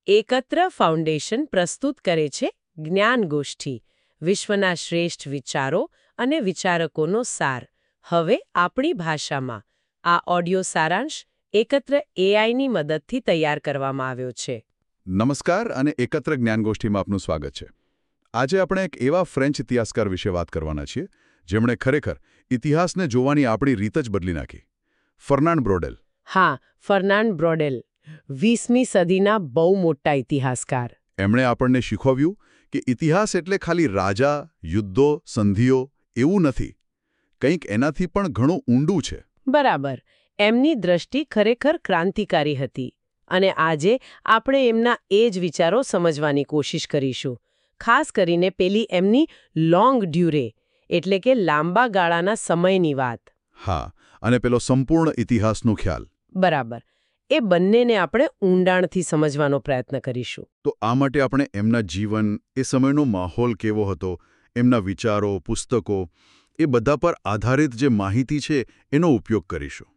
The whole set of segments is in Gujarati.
એકત્ર ફાઉન્ડેશન પ્રસ્તુત કરે છે જ્ઞાન ગોષ્ઠી, વિશ્વના શ્રેષ્ઠ વિચારો અને વિચારકોનો સાર. હવે આપણી ભાષામાં આ ઓડિયો સારાંશ એકત્ર એઆઈની મદદથી તૈયાર કરવામાં આવ્યો છે. નમસ્કાર અને એકત્ર જ્ઞાનગોષ્ઠીમાં આપનું સ્વાગત છે. આજે આપણે એક એવા ફ્રેન્ચ ઇતિહાસકાર વિશે વાત કરવાના છીએ જેમણે ખરેખર ઇતિહાસને જોવાની આપણી રીત જ બદલી નાખી. Fernand Braudel. હા, ફર્નાન્ડ બ્રોડેલ 20મી સદીના બહુ મોટા ઇતિહાસકાર. એમણે આપણને શીખવ્યું કે ઇતિહાસ એટલે ખાલી રાજા, યુદ્ધો, સંધિઓ એવું નથી. કંઈક એનાથી પણ ઘણું ઊંડું છે. બરાબર. એમની દ્રષ્ટિ ખરેખર ક્રાંતિકારી હતી. અને આજે આપણે એમના એ જ વિચારો સમજવાની કોશિશ કરીશું. ખાસ કરીને પેલી એમની લોંગ ડ્યુરે એટલે કે લાંબા ગાળાના સમયની વાત. હા, અને પેલો સંપૂર્ણ ઇતિહાસનો ખ્યાલ. બરાબર. એ બંનેને આપણે ઊંડાણથી સમજવાનો પ્રયત્ન કરીશું. તો આ માટે આપણે એમના જીવન, એ સમયનો માહોલ કેવો હતો, એમના વિચારો, પુસ્તકો, એ બધા પર આધારિત જે માહિતી છે એનો ઉપયોગ કરીશું.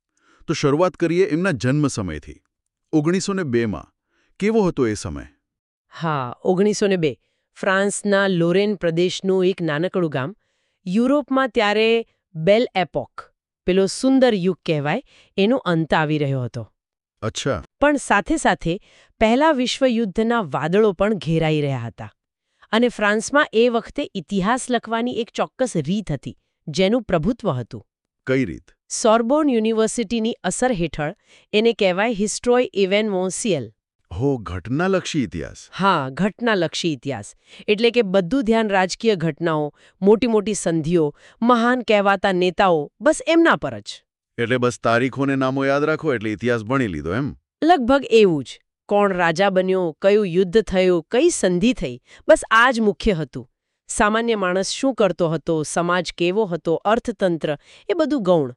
તો શરૂઆત કરીએ એમના જન્મ સમયથી. 1902માં કેવો હતો એ સમય? હા, 1902 ફ્રાન્સના લોરેન પ્રદેશનું એક નાનકડું ગામ. યુરોપમાં ત્યારે બેલ એપોક, પેલો સુંદર યુગ કહેવાય, એનો અંત આવી રહ્યો હતો. અચ્છા. પણ સાથે સાથે પહેલા વિશ્વયુદ્ધના વાદળો પણ ઘેરાઈ રહ્યા હતા. અને ફ્રાન્સમાં એ વખતે ઇતિહાસ લખવાની એક ચોક્કસ રીત હતી, જેનું પ્રભુત્વ હતું. કઈ રીત? સોર્બોન યુનિવર્સિટીની અસર હેઠળ એને કહેવાય હિસ્ટ્રોય ઇવેન્વોન્સિયલ. હો, ઘટનાલક્ષી ઇતિહાસ. હા, ઘટનાલક્ષી ઇતિહાસ. એટલે કે બધું ધ્યાન રાજકીય ઘટનાઓ, મોટી મોટી સંધિઓ, મહાન કહેવાતા નેતાઓ, બસ એમના પર જ. એટલે બસ તારીખોને નામો યાદ રાખો એટલે ઇતિહાસ ભણી લીધો એમ? લગભગ એવું જ. કોણ રાજા બન્યો, કયું યુદ્ધ થયું, કઈ સંધિ થઈ, બસ આ જ મુખ્ય હતું. સામાન્ય માણસ શું કરતો હતો, સમાજ કેવો હતો, અર્થતંત્ર, એ બધું ગૌણ.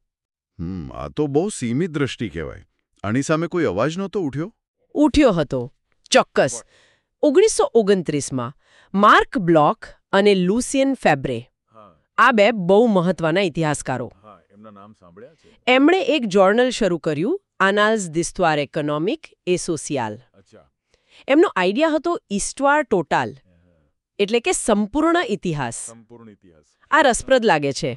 આ તો બહુ સીમિત દ્રષ્ટિ કહેવાય. આની સામે કોઈ અવાજ નહોતો ઉઠ્યો? ઉઠ્યો હતો, ચોક્કસ. 1929માં માર્ક બ્લોક અને લુસિયન ફેબ્રે, આ બે બહુ મહત્વના ઇતિહાસકારો. એમણે એક જોર્નલ શરૂ કર્યું, Annales d'histoire économique et sociale. એમનો આઈડિયા હતો ઇસ્ટવાર ટોટાલ, એટલે કે સંપૂર્ણ ઇતિહાસ. આ રસપ્રદ લાગે છે.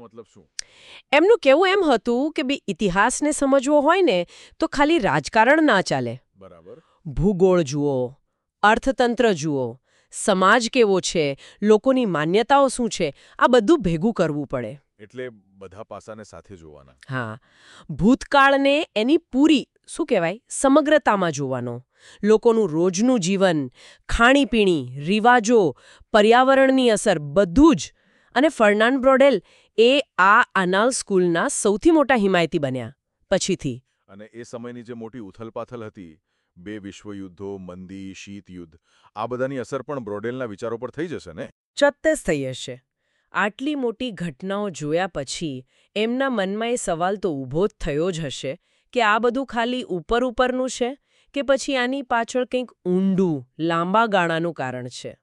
એમનું કહેવું એમ હતું કે ઇતિહાસને સમજવો હોય ને તો ખાલી રાજકારણ ના ચાલે. ભૂગોળ જુઓ, અર્થતંત્ર જુઓ, સમાજ કેવો છે, લોકોની માન્યતાઓ શું છે, આ બધું ભેગું કરવું પડે. એટલે બધા પાસાને સાથે જોવાના. હા, ભૂતકાળને એની પૂરી શું કહેવાય સમગ્રતામાં જોવાનો. લોકોનું રોજનું જીવન, ખાણીપીણી, રિવાજો, પર્યાવરણની અસર, બધું જ. અને ફર્નાન્ડ બ્રોડેલ એ આ આનાલ સ્કૂલના સૌથી મોટા હિમાયતી બન્યા પછીથી. અને એ સમયની જે મોટી ઉથલપાથલ હતી, 2 વિશ્વયુદ્ધો, મંદી, શીત યુદ્ધ, આ બધાની અસર પણ બ્રોડેલના વિચારો પર થઈ જશે ને? ચોક્કસ થઈ હશે. આટલી મોટી ઘટનાઓ જોયા પછી એમના મનમાં એ સવાલ તો ઊભો જ થયો જ હશે કે આ બધું ખાલી ઉપરનું છે કે પછી આની પાછળ કંઈક ઊંડું, લાંબા ગાળાનું કારણ છે.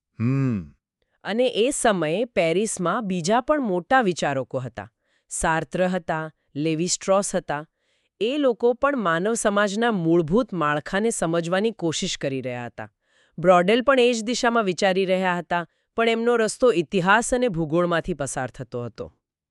અને એ સમયે પેરિસમાં બીજા પણ મોટા વિચારકો હતા. સાર્ત્ર હતા, લેવી સ્ટ્રોસ હતા. એ લોકો પણ માનવ સમાજના મૂળભૂત માળખાને સમજવાની કોશિશ કરી રહ્યા હતા. બ્રોડેલ પણ એ જ દિશામાં વિચારી રહ્યા હતા, પણ એમનો રસ્તો ઇતિહાસ અને ભૂગોળમાંથી પસાર થતો હતો.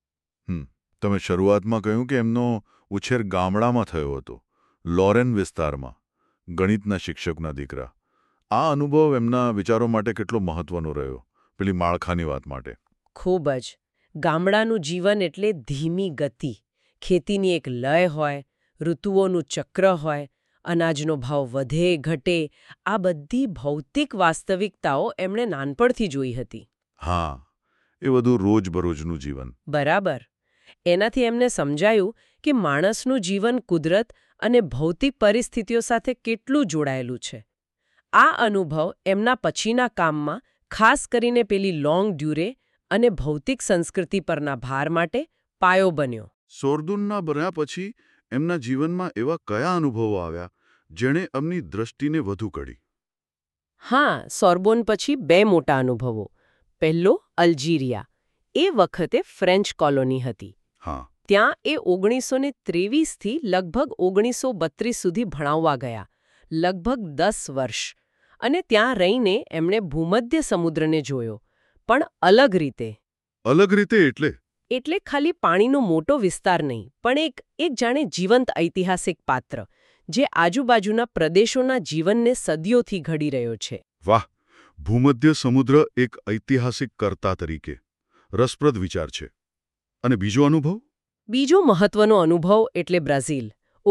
તમે શરૂઆતમાં કહ્યું કે એમનો ઉછેર ગામડામાં થયો હતો, લોરેન વિસ્તારમાં, ગણિતના શિક્ષકના દીકરા. આ અનુભવ એમના વિચારો માટે કેટલો મહત્વનો રહ્યો, પેલી માળખાની વાત માટે? ખૂબ જ. ગામડાનું જીવન એટલે ધીમી ગતિ, ખેતીની એક લય હોય, ઋતુઓનું ચક્ર હોય, અનાજનો ભાવ વધે ઘટે, આ બધી ભૌતિક વાસ્તવિકતાઓ એમણે નાનપણથી જોઈ હતી. હા, એ બધું રોજબરોજનું જીવન. બરાબર. એનાથી એમને સમજાયું કે માણસનું જીવન કુદરત અને ભૌતિક પરિસ્થિતિઓ સાથે કેટલું જોડાયેલું છે. આ અનુભવ એમના પછીના કામમાં, ખાસ કરીને પેલી લોંગ ડ્યુરે અને ભૌતિક સંસ્કૃતિ પરના ભાર માટે પાયો બન્યો. સોર્દુનના બન્યા પછી એમના જીવનમાં એવા કયા અનુભવો આવ્યા જેણે એમની દ્રષ્ટિને વધુ કરી? હા, સોર્બોન પછી 2 મોટા અનુભવો. પહેલો, અલ્જીરિયા. એ વખતે ફ્રેન્ચ કોલોની હતી. હા. ત્યાં એ 1923થી લગભગ 1932 સુધી ભણાવવા ગયા. લગભગ 10 વર્ષ. અને ત્યાં રહીને એમણે ભૂમધ્ય સમુદ્રને જોયો, પણ અલગ રીતે. અલગ રીતે એટલે? એટલે ખાલી પાણીનો મોટો વિસ્તાર નહીં, પણ એક જાણે જીવંત ઐતિહાસિક પાત્ર, જે આજુબાજુના પ્રદેશોના જીવનને સદીઓથી ઘડી રહ્યો છે. વાહ! ભૂમધ્ય સમુદ્ર એક ઐતિહાસિક કર્તા તરીકે રસપ્રદ વિચાર છે. અને બીજો અનુભવ? બીજો મહત્વનો અનુભવ એટલે બ્રાઝિલ,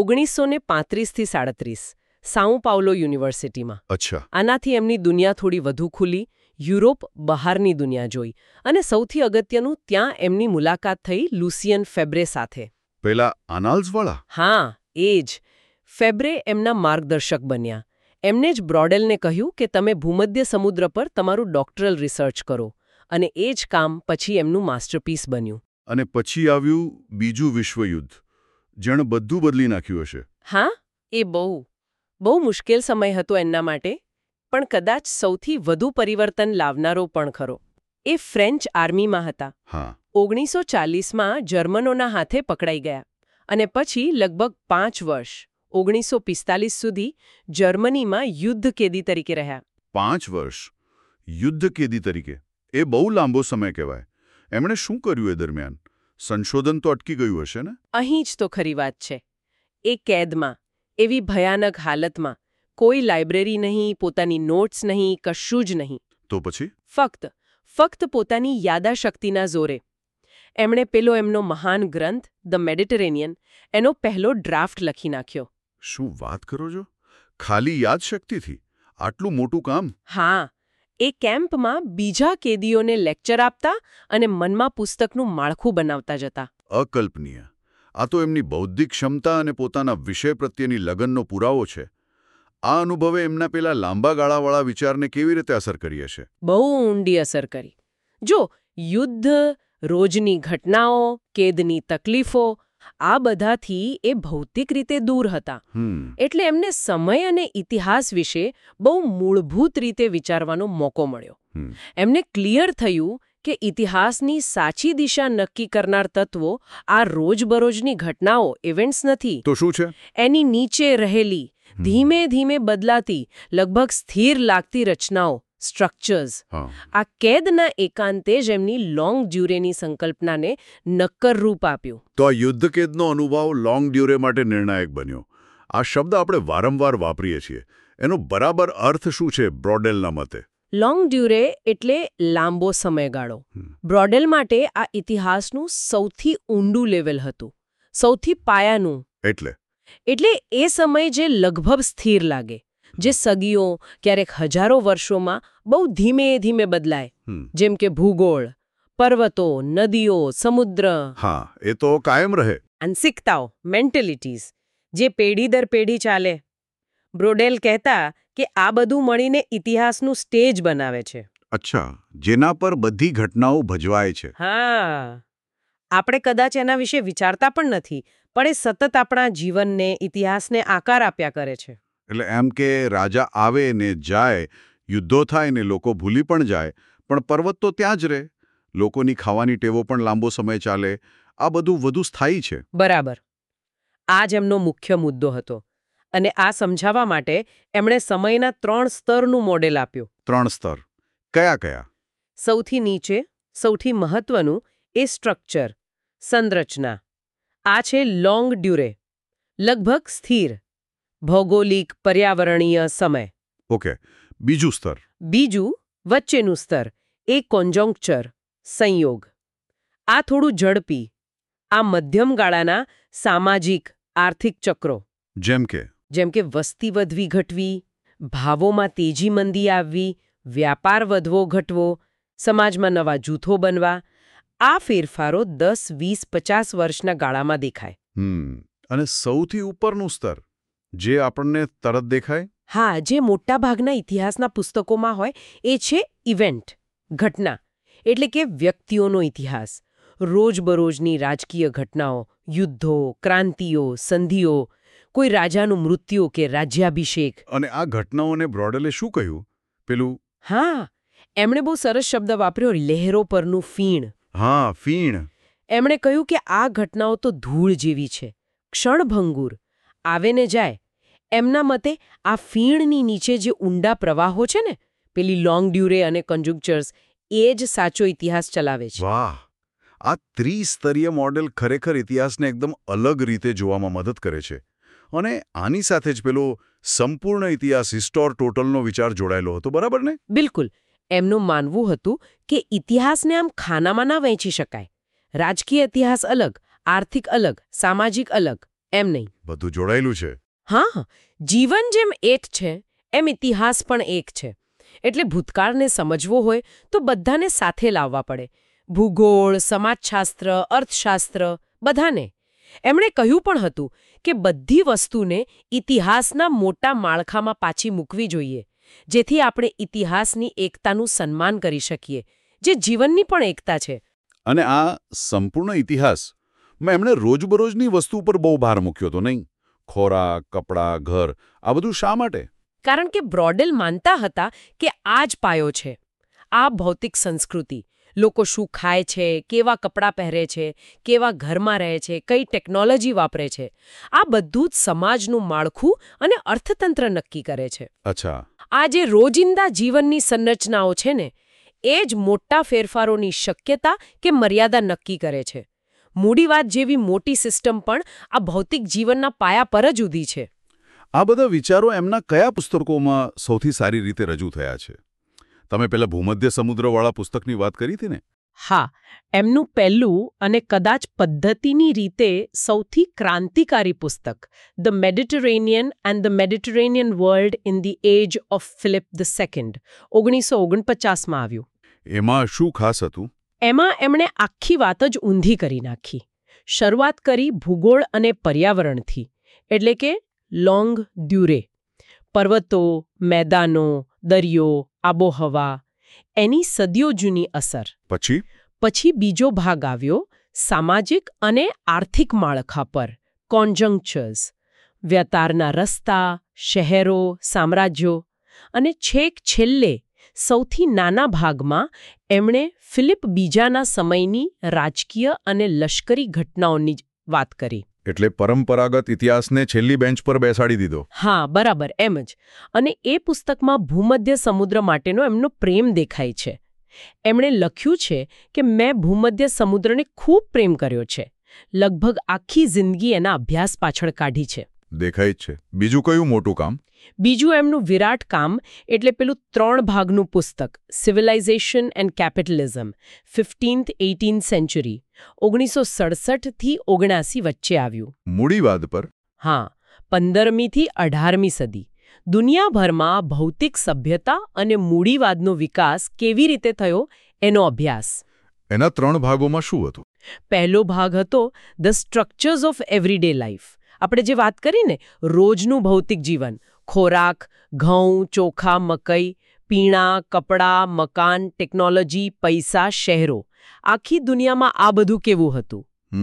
1935થી 37, સાઉ પાઉલો યુનિવર્સિટીમાં. અચ્છા. આનાથી એમની દુનિયા થોડી વધુ ખુલી, યુરોપ બહારની દુનિયા જોઈ, અને સૌથી અગત્યનું, ત્યાં એમની મુલાકાત થઈ લુસિયન ફેબ્રે સાથે. પેલા આનાલ્સવાળા? હા, એ જ. ફેબ્રે એમના માર્ગદર્શક બન્યા. એમને જ બ્રોડેલને કહ્યું કે તમે ભૂમધ્ય સમુદ્ર પર તમારું ડોક્ટરલ રિસર્ચ કરો, અને એ જ કામ પછી એમનું માસ્ટરપીસ બન્યું. અને પછી આવ્યું બીજું વિશ્વયુદ્ધ, જેણે બધું બદલી નાખ્યું હશે. હા, એ બહુ મુશ્કેલ સમય હતો એમના માટે, પણ કદાચ સૌથી વધુ પરિવર્તન લાવનારો પણ ખરો. એ ફ્રેન્ચ આર્મીમાં હતા. હા. 1940માં જર્મનોના હાથે પકડાઈ ગયા, અને પછી લગભગ 5 વર્ષ, 1945 સુધી જર્મનીમાં યુદ્ધ કેદી તરીકે રહ્યા. 5 વર્ષ યુદ્ધ કેદી તરીકે? એ બહુ લાંબો સમય કહેવાય. એમણે શું કર્યું એ દરમિયાન? સંશોધન તો અટકી ગયું હશે ને? અહીં જ તો ખરી વાત છે. એ કેદમાં, એવી ભયાનક હાલતમાં, કોઈ લાઇબ્રેરી નહીં, પોતાની નોટ્સ નહીં, કશું જ નહીં. તો પછી? ફક્ત પોતાની યાદાશક્તિના જોરે. એમણે એમનો મહાન ગ્રંથ ધ મેડિટેરેનિયન, એનો પહેલો ડ્રાફ્ટ લખી નાખ્યો. શું વાત કરો છો? ખાલી યાદશક્તિથી આટલું મોટું કામ? હા. એ કેમ્પમાં બીજા કેદીઓને લેક્ચર આપતા અને મનમાં પુસ્તકનું માળખું બનાવતા જતા. અકલ્પનીય. આ તો એમની બૌદ્ધિક ક્ષમતા અને પોતાના વિષય પ્રત્યેની લગનનો પુરાવો છે. આ અનુભવે એમના પેલા લાંબા ગાળાવાળા વિચારને કેવી રીતે અસર કરી હશે? બહુ ઊંડી અસર કરી. જો યુદ્ધ, રોજની ઘટનાઓ, કેદની તકલીફો, આ બધાથી એ ભૌતિક રીતે દૂર હતા. એટલે એમને સમય અને ઇતિહાસ વિશે બહુ મૂળભૂત રીતે વિચારવાનો મોકો મળ્યો. એમને ક્લિયર થયું કે ઇતિહાસની સાચી દિશા નક્કી કરનાર તત્વો આ રોજબરોજની ઘટનાઓ, ઇવેન્ટ્સ નથી. તો શું છે? એની નીચે રહેલી, ધીમે ધીમે બદલાતી, લગભગ સ્થિર લાગતી રચનાઓ, સ્ટ્રક્ચર્સ. આ કેદના એકાંતે જ એમની લોંગ ડ્યુરેની સંકલ્પનાને નક્કર રૂપ આપ્યું. તો આ યુદ્ધ કેદનો અનુભવ લોંગ ડ્યુરે માટે નિર્ણાયક બન્યો. આ શબ્દ આપણે વારંવાર વાપરીએ છીએ. એનો બરાબર અર્થ શું છે બ્રોડેલના મતે? લોંગ ડ્યુરે એટલે લાંબો સમયગાળો. બ્રોડેલ માટે આ ઇતિહાસનું સૌથી ઊંડું લેવલ હતું, સૌથી પાયાનું. એટલે એ સમય જે લગભગ સ્થિર લાગે, જે સદીઓ, ક્યારેક હજારો વર્ષોમાં બહુ ધીમે ધીમે બદલાય, જેમ કે ભૂગોળ, પર્વતો, નદીઓ, સમુદ્ર. હા, એ તો કાયમ રહે. માનસિકતાઓ, મેન્ટેલિટીઝ, જે પેઢી દર પેઢી ચાલે. બ્રોડેલ કહેતા કે આ બધું મળીને ઇતિહાસનું સ્ટેજ બનાવે છે. અચ્છા, જેના પર બધી ઘટનાઓ ભજવાય છે. હા, આપણે કદાચ એના વિશે વિચારતા પણ નથી, પણ એ સતત આપણા જીવનને, ઇતિહાસને આકાર આપ્યા કરે છે. એટલે એમ કે રાજા આવે ને જાય, યુદ્ધો થાય ને લોકો ભૂલી પણ જાય, પણ પર્વત તો ત્યાં જ રહે. લોકોની ખાવાની ટેવો પણ લાંબો સમય ચાલે. આ બધું વધુ સ્થાયી છે. બરાબર. આ જ એમનો મુખ્ય મુદ્દો હતો. અને આ સમજાવવા માટે એમણે સમયના 3 સ્તરનું મોડેલ આપ્યું. 3 સ્તર? કયા કયા? સૌથી નીચે, સૌથી મહત્વનું, એ સ્ટ્રક્ચર, સંરચના. આ છે લોંગ ડ્યુરે, લગભગ સ્થિર, ભૌગોલિક, પર્યાવરણીય, સમય. ઓકે. બીજું સ્તર? બીજું, વચ્ચેનું સ્તર, એ કોન્જોન્ક્ચર, સંયોગ. આ થોડું ઝડપી. આ મધ્યમ ગાળાના સામાજિક, આર્થિક ચક્રો. જેમ કે વસ્તી વધવી ઘટવી, ભાવોમાં તેજી મંદી આવવી, વ્યાપાર વધવો ઘટવો, સમાજમાં નવા જૂથો બનવા. આ ફેરફારો 10, 20, 50 વર્ષના ગાળામાં દેખાય. અને સૌથી ઉપરનું સ્તર, જે આપણને તરત દેખાય? હા, જે મોટાભાગના ઇતિહાસના પુસ્તકોમાં હોય, એ છે ઇવેન્ટ, ઘટના. એટલે કે વ્યક્તિઓનો ઇતિહાસ, રોજબરોજની રાજકીય ઘટનાઓ, યુદ્ધો, ક્રાંતિઓ, સંધિઓ, કોઈ રાજાનું મૃત્યુ કે રાજ્યાભિષેક. અને આ ઘટનાઓને બ્રોડેલે શું કહ્યું? પેલું? હા, એમણે બહુ સરસ શબ્દ વાપર્યો, લહેરો પરનું ફીણ. હા, ફીણ. એમણે કહ્યું કે આ ઘટનાઓ તો ધૂળ જેવી છે, ક્ષણભંગુર, આવે ને જાય. એમના મતે આ ફીણની નીચે જે ઊંડા પ્રવાહો છે ને, પેલી લોંગ ડ્યુરે અને કન્જુક્ચર્સ, એ જ સાચો ઇતિહાસ ચલાવે છે. વાહ, આ ત્રિસ્તરીય મોડેલ ખરેખર ઇતિહાસને એકદમ અલગ રીતે જોવામાં મદદ કરે છે. અને આની સાથે જ પેલો સંપૂર્ણ ઇતિહાસ હિસ્ટોર ટોટલનો વિચાર જોડાયેલો હતો, બરાબર ને? બિલકુલ. એમનું માનવું હતું કે ઇતિહાસને આમ ખાનામાં ના વહેંચી શકાય. રાજકીય ઇતિહાસ અલગ, આર્થિક અલગ, સામાજિક અલગ, એમ નહીં. બધું જોડાયેલું છે. હા, જીવન જેમ એક છે એમ ઇતિહાસ પણ એક છે. એટલે ભૂતકાળને સમજવો હોય તો બધાને સાથે લાવવા પડે. ભૂગોળ, સમાજશાસ્ત્ર, અર્થશાસ્ત્ર, બધાને. એમણે કહ્યું પણ હતું કે બધી વસ્તુને ઇતિહાસના મોટા માળખામાં પાછી મૂકવી જોઈએ, જેથી આપણે ઇતિહાસની એકતાનું સન્માન કરી શકીએ, જે જીવનની પણ એકતા છે. અને આ સંપૂર્ણ ઇતિહાસમાં એમણે રોજબરોજની વસ્તુ પર બહુ ભાર મૂક્યો તો નહીં? ખોરાક, કપડાં, ઘર, આ બધું શા માટે? કારણ કે બ્રોડેલ માનતા હતા કે આ જ પાયો છે. આ ભૌતિક સંસ્કૃતિ, લોકો શું ખાય છે, કેવા કપડાં પહેરે છે, કેવા ઘરમાં રહે છે, કઈ ટેકનોલોજી વાપરે છે, આ બધું જ સમાજનું માળખું અને અર્થતંત્ર નક્કી કરે છે. અચ્છા. આ જે રોજિંદા જીવનની સંરચનાઓ છે ને, એ જ મોટા ફેરફારોની શક્યતા કે મર્યાદા નક્કી કરે છે. મૂડીવાદ જેવી મોટી સિસ્ટમ પણ આ ભૌતિક જીવનના પાયા પર જ ઊભી છે. આ બધા વિચારો એમના કયા પુસ્તકોમાં સૌથી સારી રીતે રજૂ થયા છે? તમે પેલા ભૂમધ્ય સમુદ્રવાળા પુસ્તકની વાત કરી હતી ને? હા, એમનું પહેલું અને કદાચ પદ્ધતિની રીતે સૌથી ક્રાંતિકારી પુસ્તક, the Mediterranean and the Mediterranean world in the age of Philip II, 1949માં આવ્યું. એમાં શું ખાસ હતું? એમાં એમણે આખી વાત જ ઊંધી કરી નાખી. શરૂઆત કરી ભૂગોળ અને પર્યાવરણથી, એટલે કે લોંગ ડ્યુરે. પર્વતો, મેદાનો, દરિયો, આબોહવા, એની સદીઓ જૂની અસર. પછી બીજો ભાગ આવ્યો સામાજિક અને આર્થિક માળખા પર, કોન્જંક્ચર્સ, વ્યાપારના રસ્તા, શહેરો, સામ્રાજ્યો. અને છેક છેલ્લે સૌથી નાના ભાગમાં એમણે ફિલિપ બીજાના સમયની રાજકીય અને લશ્કરી ઘટનાઓની વાત કરી. એટલે પરંપરાગત ઇતિહાસને છેલ્લી બેન્ચ પર બેસાડી દીધો. હા, બરાબર, એમ જ. અને એ પુસ્તકમાં ભૂમધ્ય સમુદ્ર માટેનો એમનો પ્રેમ દેખાય છે. એમણે લખ્યું છે કે મેં ભૂમધ્ય સમુદ્રને ખૂબ પ્રેમ કર્યો છે. લગભગ આખી જિંદગી એના અભ્યાસ પાછળ કાઢી છે. દેખાય જ છે. બીજું કયું મોટું કામ? બીજું એમનું વિરાટ કામ એટલે પેલું 3 ભાગનું પુસ્તક, civilisation and capitalism, 15th-18th century, 1967થી 1979 વચ્ચે આવ્યું. મૂડીવાદ પર? હા, 15મી થી 18મી સદી. દુનિયાભરમાં ભૌતિક સભ્યતા અને મૂડીવાદનો વિકાસ કેવી રીતે થયો એનો અભ્યાસ. એના 3 ભાગોમાં શું હતું? પહેલો ભાગ હતો the structures of everyday life. આપણે જે વાત કરીને રોજનું ભૌતિક જીવન, ખોરાક, ઘઉં, ચોખા, મકઈ, પીણા, કપડાં, મકાન, ટેકનોલોજી, પૈસા, શહેરો. આખી દુનિયામાં આ બધું કેવું હતું.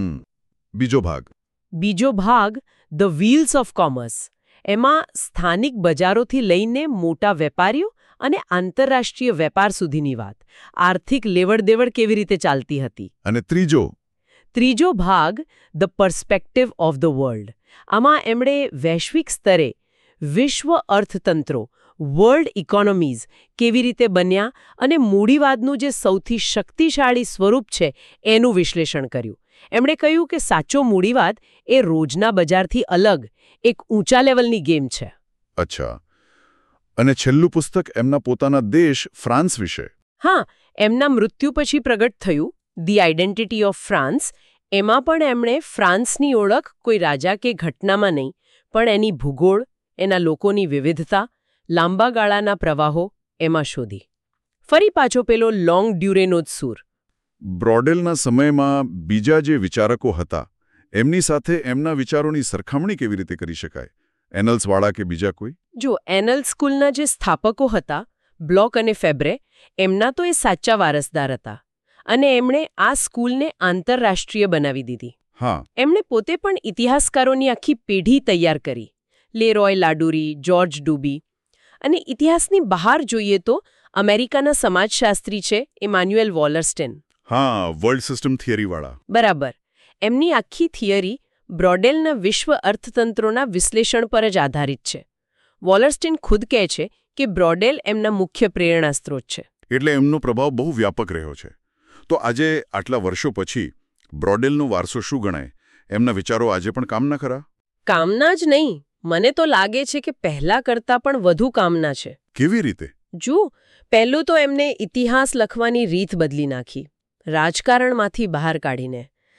બીજો ભાગ ધ વ્હીલ્સ ઓફ કોમર્સ. એમાં સ્થાનિક બજારોથી લઈને મોટા વેપારીઓ અને આંતરરાષ્ટ્રીય વેપાર સુધીની વાત, આર્થિક લેવડ-દેવડ કેવી રીતે ચાલતી હતી. અને ત્રીજો ભાગ the perspective of the world. આમાં એમણે વૈશ્વિક સ્તરે વિશ્વ અર્થતંત્રો, વર્લ્ડ ઇકોનોમીઝ કેવી રીતે બન્યા અને મૂડીવાદનું જે સૌથી શક્તિશાળી સ્વરૂપ છે એનું વિશ્લેષણ કર્યું. એમણે કહ્યું કે સાચો મૂડીવાદ એ રોજના બજારથી અલગ એક ઊંચા લેવલની ગેમ છે. અચ્છા. અને છેલ્લું પુસ્તક એમના પોતાના દેશ ફ્રાન્સ વિશે. હા, એમના મૃત્યુ પછી પ્રગટ થયું ધી આઇડેન્ટિટી ઓફ ફ્રાન્સ. એમાં પણ એમણે ફ્રાન્સની ઓળખ કોઈ રાજા કે ઘટનામાં નહીં, પણ એની ભૂગોળ, એના લોકોની વિવિધતા, લાંબા ગાળાના પ્રવાહો એમાં શોધી. ફરી પાછો પેલો લોંગ ડ્યુરેનો જ સૂર. બ્રોડેલના સમયમાં બીજા જે વિચારકો હતા એમની સાથે એમના વિચારોની સરખામણી કેવી રીતે કરી શકાય? એનલ્સવાળા કે બીજા કોઈ? જો એનલ્સ સ્કૂલના જે સ્થાપકો હતા, બ્લોક અને ફેબ્રે, એમના તો એ સાચા વારસદાર હતા. અને એમણે આ સ્કૂલને આંતરરાષ્ટ્રીય બનાવી દીધી. હા. એમણે પોતે પણ ઇતિહાસકારોની આખી પેઢી તૈયાર કરી. લેરોય લાડુરી, જ્યોર્જ ડુબી. અને ઇતિહાસની બહાર જોઈએ તો અમેરિકાના સમાજશાસ્ત્રી છે ઇમાન્યુએલ વોલરસ્ટેન. હા, વર્લ્ડ સિસ્ટમ થિયરીવાળા. બરાબર. એમની આખી થિયરી બ્રોડેલના વિશ્વ અર્થતંત્રોના વિશ્લેષણ પર જ આધારિત છે. વોલરસ્ટીન ખુદ કહે છે કે બ્રોડેલ એમના મુખ્ય પ્રેરણા સ્ત્રોત છે. એટલે એમનો પ્રભાવ બહુ વ્યાપક રહ્યો છે. તો આજે આટલા વર્ષો પછી બ્રોડેલનો વારસો શું ગણાય? એમના વિચારો આજે પણ કામના ખરા? કામના જ નહીં, મને તો લાગે છે કે પહેલા કરતાં પણ વધુ કામના છે. કેવી રીતે? જુઓ, પહેલું તો એમને ઇતિહાસ લખવાની રીત બદલી નાખી. રાજકારણમાંથી બહાર કાઢીને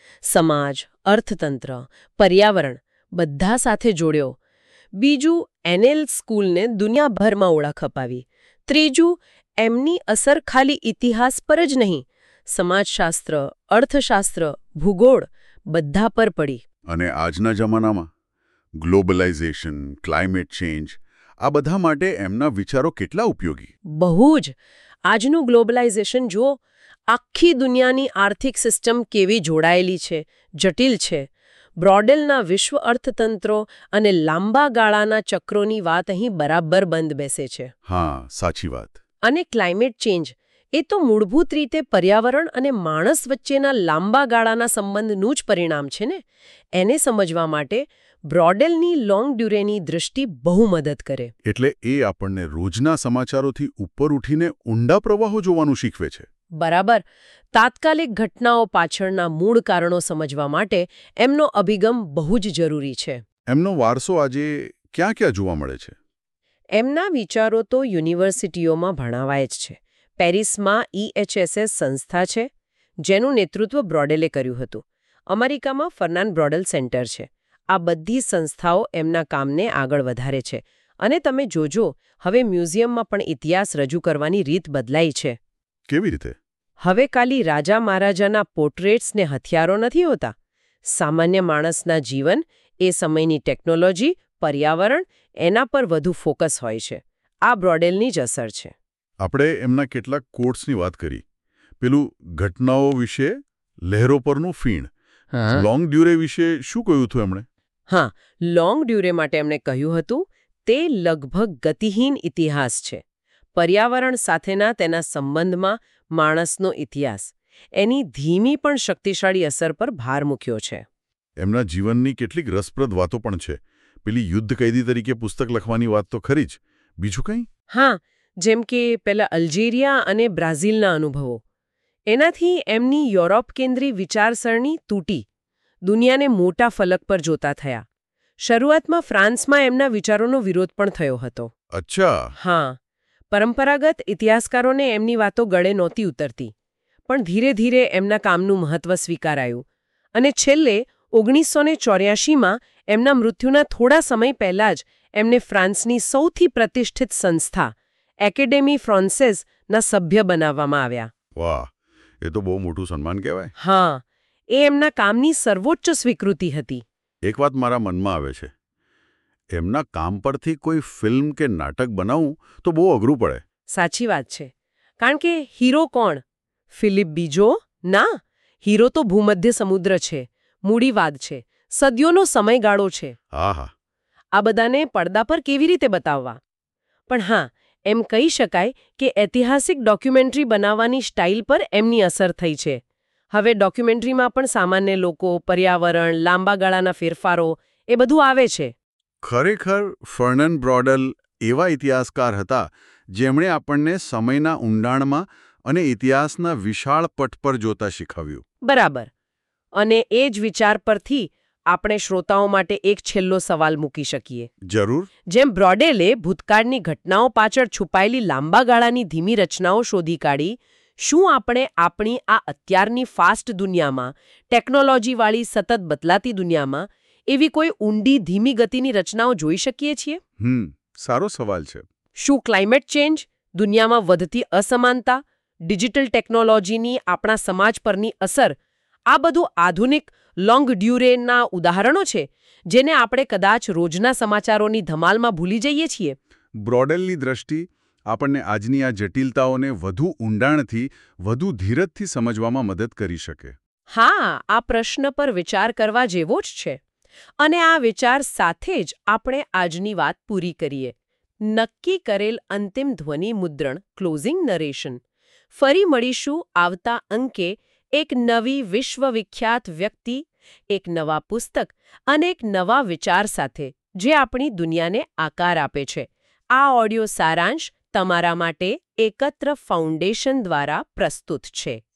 સમાજ, અર્થતંત્ર, પર્યાવરણ બધા સાથે જોડ્યો. બીજું, એનેલ સ્કૂલને દુનિયાભરમાં ઓળખ અપાવી. ત્રીજું, એમની અસર ખાલી ઇતિહાસ પર જ નહીં, સમાજશાસ્ત્ર, અર્થશાસ્ત્ર, ભૂગોળ બધા પર પડી. અને આજના જમાનામાં ગ્લોબલાઇઝેશન, ક્લાઇમેટ ચેન્જ આ બધા માટે એમના વિચારો કેટલા ઉપયોગી? બહુ જ. આજનું ગ્લોબલાઇઝેશન જુઓ, આખી દુનિયાની આર્થિક સિસ્ટમ કેવી જોડાયેલી છે, જટિલ છે. બ્રોડેલના વિશ્વ અર્થતંત્રો અને લાંબા ગાળાના ચક્રોની વાત અહીં બરાબર બંધ બેસે છે. હા, સાચી વાત. અને ક્લાઇમેટ ચેન્જ એ તો મૂળભૂત રીતે પર્યાવરણ અને માણસ વચ્ચેના લાંબા ગાળાના સંબંધનું જ પરિણામ છે ને. એને સમજવા માટે બ્રોડેલની લોંગ ડ્યુરેની દૃષ્ટિ બહુ મદદ કરે. એટલે એ આપણને રોજના સમાચારોથી ઉપર ઉઠીને ઊંડા પ્રવાહો જોવાનું શીખવે છે. બરાબર. તાત્કાલિક ઘટનાઓ પાછળના મૂળ કારણો સમજવા માટે એમનો અભિગમ બહુ જ જરૂરી છે. એમનો વારસો આજે ક્યાં ક્યાં જોવા મળે છે? એમના વિચારો તો યુનિવર્સિટીઓમાં ભણાવાય જ છે. પેરિસમાં EHSS સંસ્થા છે, જેનું નેતૃત્વ બ્રોડેલે કર્યું હતું. અમેરિકામાં ફર્નાન્ડ બ્રોડેલ સેન્ટર છે. આ બધી સંસ્થાઓ એમના કામને આગળ વધારે છે. અને તમે જોજો, હવે મ્યુઝિયમમાં પણ ઇતિહાસ રજૂ કરવાની રીત બદલાઈ છે. કેવી રીતે? હવે ખાલી રાજા મહારાજાના પોર્ટ્રેટ્સ ને હથિયારો નથી હોતા. સામાન્ય માણસના જીવન, એ સમયની ટેકનોલોજી, પર્યાવરણ એના પર વધુ ફોકસ હોય છે. આ બ્રોડેલની જ અસર છે. આપણે એમના કેટલાક કોટ્સની વાત કરી. પેલું ઘટનાઓ વિશે લહેરો પરનું ફીણ. લોંગ ડ્યુરે વિશે શું કહ્યું હતું એમણે? હા, લોંગ ડ્યુરે માટે એમણે કહ્યું હતું, તે લગભગ ગતિહીન ઇતિહાસ છે. પર્યાવરણ સાથેના તેના સંબંધમાં માણસનો ઇતિહાસ, એની ધીમી પણ શક્તિશાળી અસર પર ભાર મૂક્યો છે. એમના જીવનની કેટલીક રસપ્રદ વાતો પણ છે. પેલી યુદ્ધ કેદી તરીકે પુસ્તક લખવાની વાત તો ખરી જ. બીજું કંઈ? હા, જેમ કે પેલા અલ્જેરિયા અને બ્રાઝિલના અનુભવો. એનાથી એમની યુરોપ કેન્દ્રી વિચારસરણી તૂટી. દુનિયાને મોટા ફલક પર જોતા થયા. શરૂઆતમાં ફ્રાન્સમાં એમના વિચારોનો વિરોધ પણ થયો હતો. અચ્છા. હા, પરંપરાગત ઇતિહાસકારોને એમની વાતો ગળે નહોતી ઉતરતી. પણ ધીરે ધીરે એમના કામનું મહત્વ સ્વીકારાયું. અને છેલ્લે 1984માં એમના મૃત્યુના થોડા સમય પહેલાં જ એમને ફ્રાન્સની સૌથી પ્રતિષ્ઠિત સંસ્થા એકેડેમી ફ્રાન્સેઝના સભ્ય બનાવવામાં આવ્યા. વાહ, એ તો બહુ મોટું સન્માન કહેવાય. હા, એ એમના કામની સર્વોચ્ચ સ્વીકૃતિ હતી. એક વાત મારા મનમાં આવે છે. એમના કામ પરથી કોઈ ફિલ્મ કે નાટક બનાવવું તો બહુ અઘરું પડે. સાચી વાત છે. કારણ કે હીરો કોણ? ફિલિપ બીજો? ના, હીરો તો ભૂમધ્ય સમુદ્ર છે, મૂડીવાદ છે, સદીઓનો સમયગાળો છે. આહા. આ બધાને પડદા પર કેવી રીતે બતાવવા? પણ હા, એમ કહી શકાય કે ઐતિહાસિક ડોક્યુમેન્ટરી બનાવવાની સ્ટાઇલ પર એમની અસર થઈ છે. હવે ડોક્યુમેન્ટરીમાં પણ સામાન્ય લોકો, પર્યાવરણ, લાંબા ગાળાના ફેરફારો એ બધું આવે છે. ખરેખર ફર્નાન્ડ બ્રોડેલ એવા ઇતિહાસકાર હતા જેમણે આપણને સમયના ઊંડાણમાં અને ઇતિહાસના વિશાળ પટ પર જોતા શીખવ્યું. બરાબર. અને એ જ વિચાર પરથી આપણે શ્રોતાઓ માટે એક છેલ્લો સવાલ મૂકી શકીએ. જરૂર. જેમ બ્રોડેલે ભૂતકાળની ઘટનાઓ પાછળ છુપાયેલી લાંબા ગાળાની ધીમી રચનાઓ શોધી કાઢી, શું આપણે આપણી આ અત્યારની ફાસ્ટ દુનિયામાં, ટેકનોલોજીવાળી સતત બદલાતી દુનિયામાં એવી કોઈ ઊંડી ધીમી ગતિની રચનાઓ જોઈ શકીએ છીએ? સારો સવાલ છે. શું ક્લાઇમેટ ચેન્જ, દુનિયામાં વધતી અસમાનતા, ડિજિટલ ટેકનોલોજીની આપણા સમાજ પરની અસર, આ બધું આધુનિક લોંગ ડ્યુરેના ઉદાહરણો છે જેને આપણે કદાચ રોજના સમાચારોની ધમાલમાં ભૂલી જઈએ છીએ? બ્રોડેલની દ્રષ્ટિ આપણને આજની આ જટિલતાઓને વધુ ઊંડાણથી, વધુ ધીરજથી સમજવામાં મદદ કરી શકે. હા, આ પ્રશ્ન પર વિચાર કરવા જેવો જ છે. અને આ વિચાર સાથે જ આપણે આજની વાત પૂરી કરીએ. નક્કી કરેલ અંતિમ ધ્વનિ મુદ્રણ, ક્લોઝિંગ નરેશન. ફરી મળીશું આવતા અંકે એક નવી વિશ્વવિખ્યાત વ્યક્તિ એક નવા પુસ્તક અને એક નવા વિચાર સાથે જે આપણી દુનિયાને આકાર આપે છે. આ ઓડિયો સારાંશ તમારા માટે એકત્ર ફાઉન્ડેશન દ્વારા પ્રસ્તુત છે.